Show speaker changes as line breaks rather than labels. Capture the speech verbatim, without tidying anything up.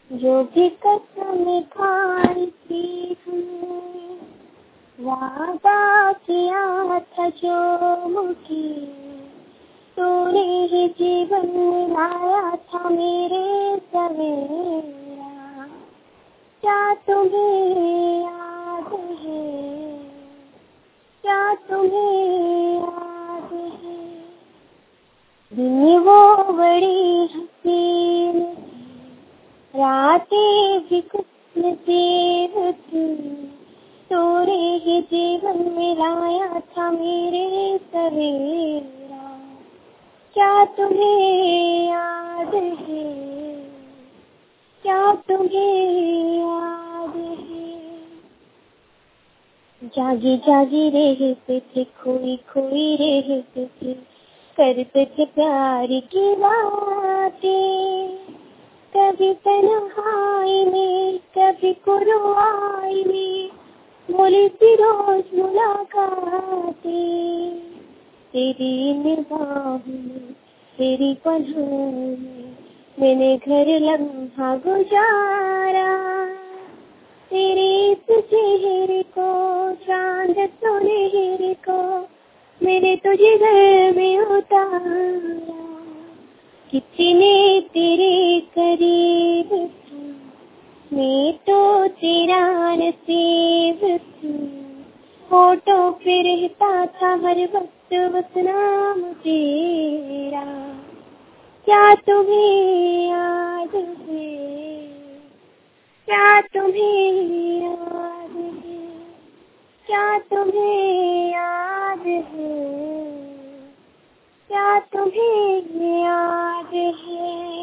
जो भी कसम खाई थी हमने, वादा किया था जो मुझे, तूने ही जीवन लाया था मेरे सवेरा। क्या तुम्हें याद है, क्या तुम्हें याद है, दिन वो बड़ी हसीन थी, रातें भी कुछ नसीब थी, तूने ही जीवन में लाया था मेरे सवेरा। क्या तुम्हें याद है, क्या तुम्हें याद है, जागी जागी रहते थे, खोई खोई रहते थे, करते थे प्यार की बातें, कभी तन्हाई में कभी कुर्बानी में, बोली सी रोज मुलाकातें, तेरी निगाहों में तेरी पनाहों में मैंने घर लम्हा गुजारा, तेरे इस चेहरे को चांद सुनहरे को मैंने तुझे घर में उतारा। कितने तेरे करीब था, मैं तो तेरा नसीब था, होठों पे रहता था हर वक्त बस नाम तेरा। क्या तुम्हें याद है, क्या तुम्हें याद है, क्या तुम्हें याद है, क्या तुम्हें याद है।